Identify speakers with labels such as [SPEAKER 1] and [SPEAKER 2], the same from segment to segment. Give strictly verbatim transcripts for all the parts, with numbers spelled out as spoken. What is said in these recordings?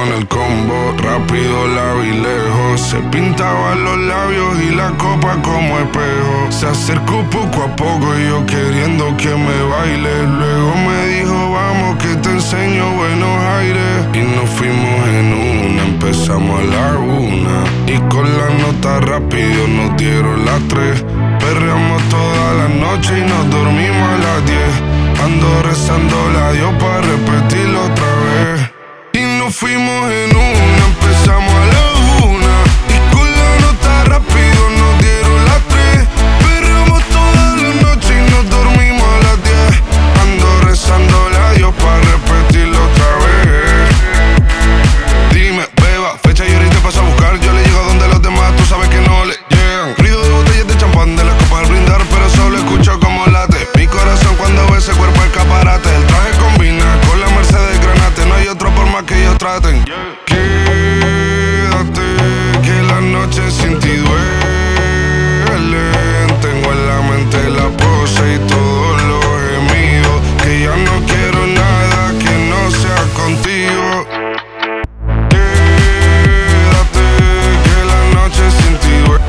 [SPEAKER 1] con el combo, rápido la vi lejos. Se pintaban los labios y la copa como espejo. Se acercó poco a poco y yo queriendo que me baile. Luego me dijo vamos que te enseño buenos aires. Y nos fuimos en una, empezamos a la una. Y con la nota rápido nos dieron las tres. Perreamos toda la noche y nos dormimos a las diez. Ando rezando la Dios para repetirlo otra vez. Y nos fuimos en una, empezamos a la una. Y con la nota rápido nos dieron las tres. Perreamos toda la noche y nos dormimos a las diez. Ando rezando la Dios para repetirlo otra vez. Dime, beba, fecha y ahorita paso a buscar. Yo le llego donde los demás, tú sabes que no le llegan. Ruido de botellas de champán de la copa al brindar, pero solo escucho como late mi corazón cuando ve ese cuerpo escaparate. El traje combina con la Mercedes Granate. No hay otro por más que ellos traten. Quédate, que la noche sin ti duele. Tengo en la mente la pose y todos los gemidos. Que ya no quiero nada que no sea contigo. Quédate, que la noche sin ti duele.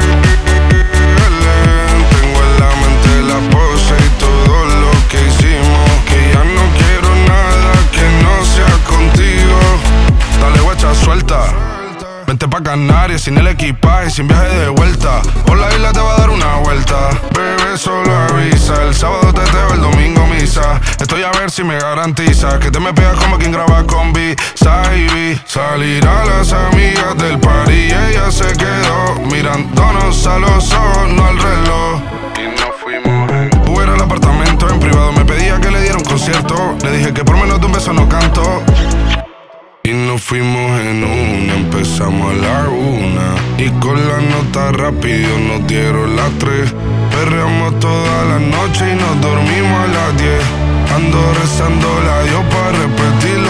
[SPEAKER 1] Tengo en la mente la pose y todo lo que hicimos. Que ya no quiero nada que no sea contigo. Dale guacha, suelta. Vente pa' Canarias sin el equipaje, sin viaje de vuelta. Por la isla te va a dar una vuelta. Bebé, solo avisa. El sábado teteo, el domingo misa. Estoy a ver si me garantiza que te me pegas como quien graba con B. Saibi. Salir a las amigas del party y ella se quedó mirándonos a los ojos, no al reloj. Y nos fuimos en Uber al apartamento en privado. Me pedía que le diera un concierto. Le dije que por menos de un beso no canto. Y nos fuimos en una, empezamos a la una. Y con la nota rápido nos dieron las tres. Perreamos toda la noche y nos dormimos a las diez. Ando rezando la Dios para repetir